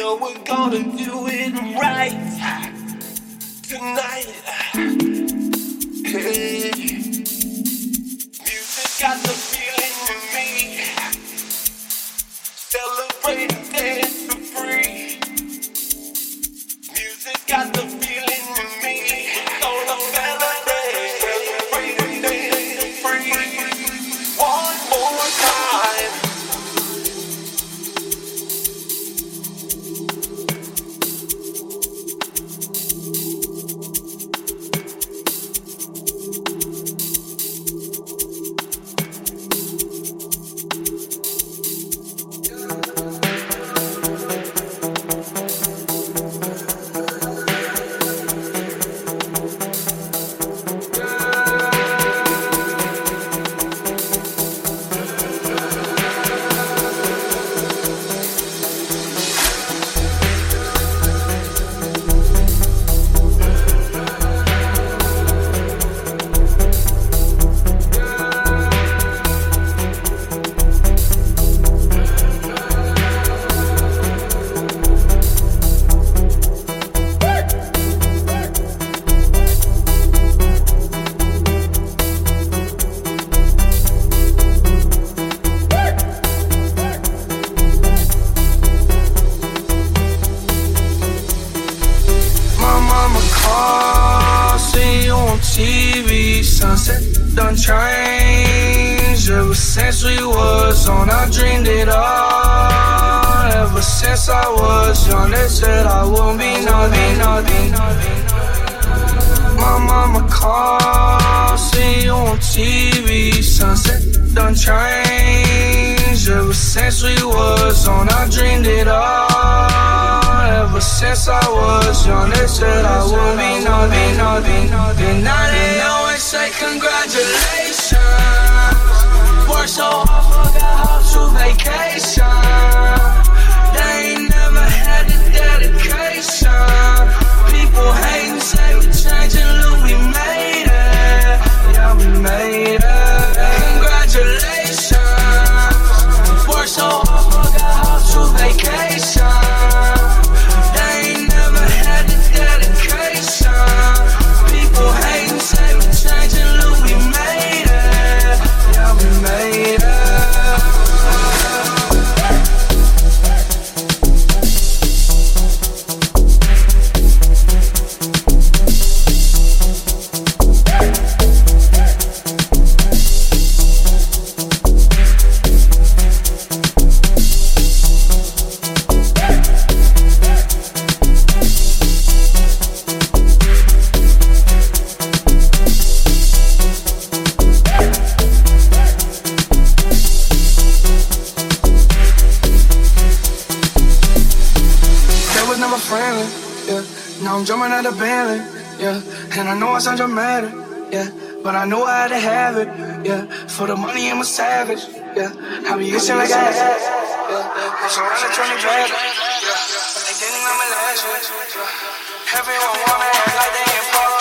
know we're gonna do it right tonight. Hey, music got the feeling in me. Celebrate and dance for free. Music got the feeling in me. We're gonna celebrate and dance for free. One more time. TV, sunset done changed. Ever since we was on, I dreamed it all. Ever since I was young, they said I won't be nothing. My mama called, see you on TV, sunset done changed. Ever since we was on, I dreamed it all. Ever since I was young, they said I won't be nothing. And now they always say congratulations. Worked so hard, forgot how to vacation. They ain't never had the dedication. People hating, say we changing, look, we made it. Yeah, we made it. Congratulations. Worked so hard, forgot how to vacation. I'm jumping out of Bentley, yeah. And I know I sound dramatic, yeah. But I know I had to have it, yeah. For the money, I'm a savage, yeah. I be itching like I had, yeah. I'm surrounded 20 bad, yeah. But they didn't let me last, yeah. Everyone wanna act like they important.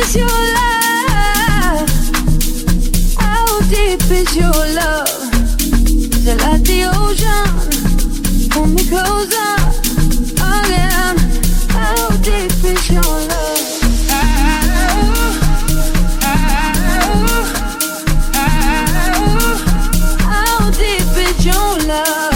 is your love? How deep is your love? Is it like the ocean? Pull me closer again. How deep is your love? How deep is your love?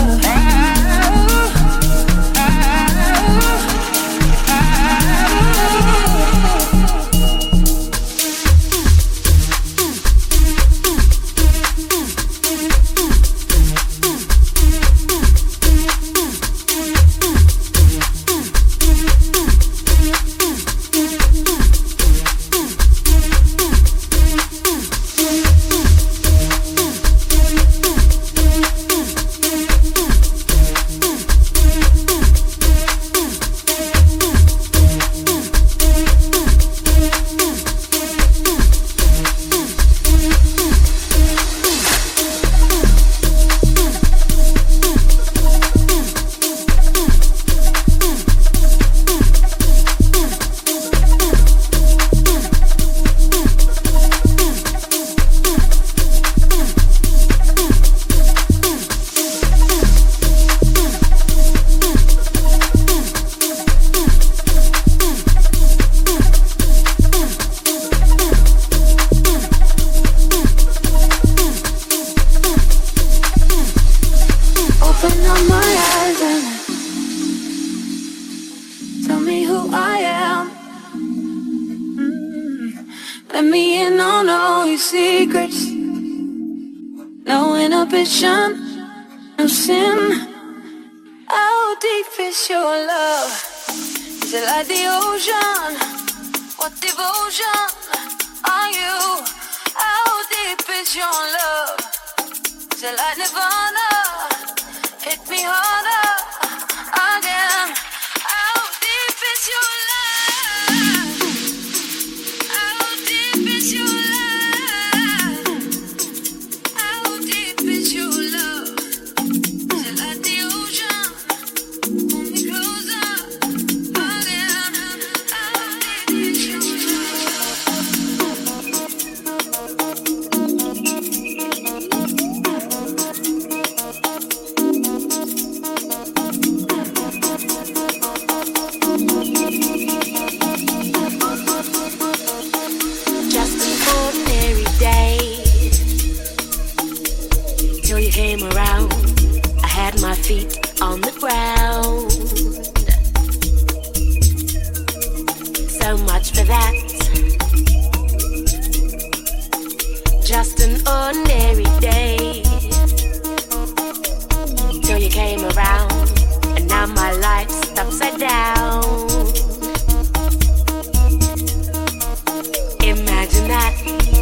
No sin. How deep is your love? Is it like the ocean? What devotion are you? How deep is your love? Is it like Nirvana? Hit me harder again. How deep is your love? How deep is your love? How deep is your love? Is it like the ocean? Pull me closer again. How deep is your Just an ordinary day till you came around. I had my feet on the ground. So much for that. Just an ordinary day till you came around, and now my life's upside down. Imagine that.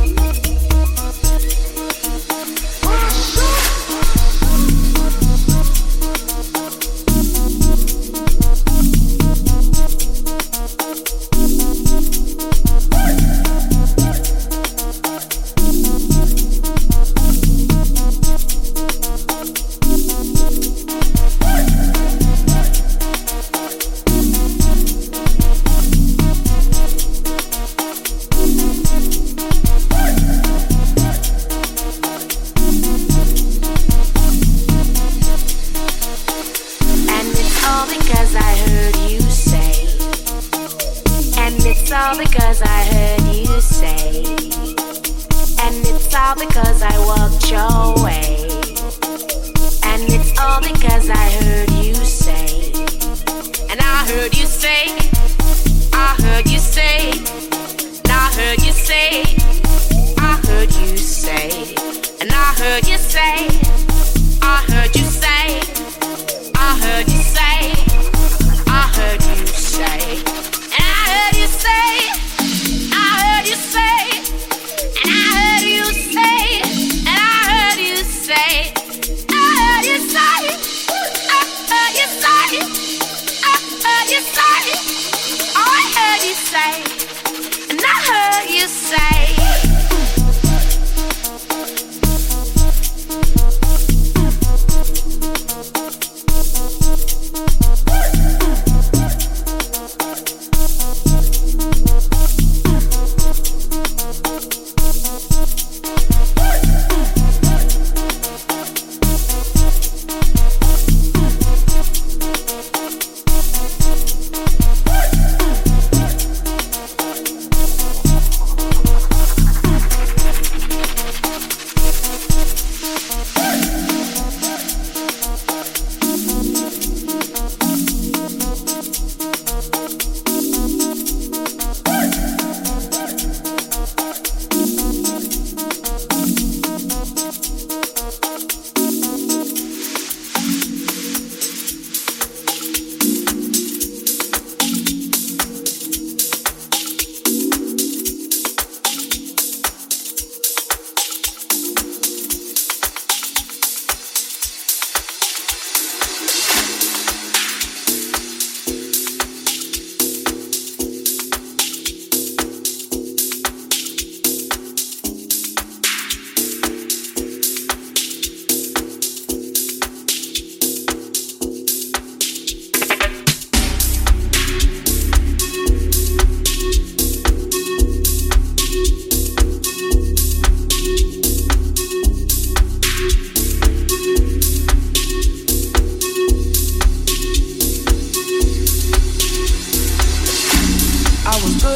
Because I heard you say, and it's all because I walked your way, and it's all because I heard you say, and I heard you say, I heard you say, and I heard you say, I heard you say, and I heard you say, I heard you say, I heard you say, I heard you say. And I heard you say, I heard you say, and I heard you say, and I heard you say, I heard you say, I heard you say, I heard you say,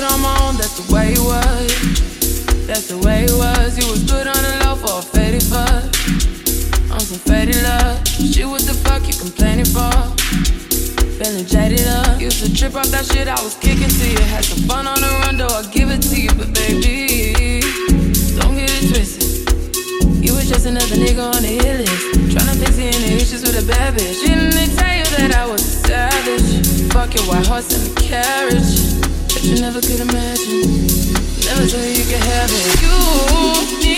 it on my own, that's the way it was. That's the way it was. You was good on the low for a faded fuck. On some faded love. Shit, what the fuck you complaining for? Feeling jaded up. Used to trip off that shit I was kicking to you. Had some fun on the run, though I give it to you. But baby, don't get it twisted. You was just another nigga on the hit list. Tryna fix any issues with a bad bitch. Didn't they tell you that I was a savage? Fuck your white horse and a carriage that you never could imagine. Never thought you could have it. You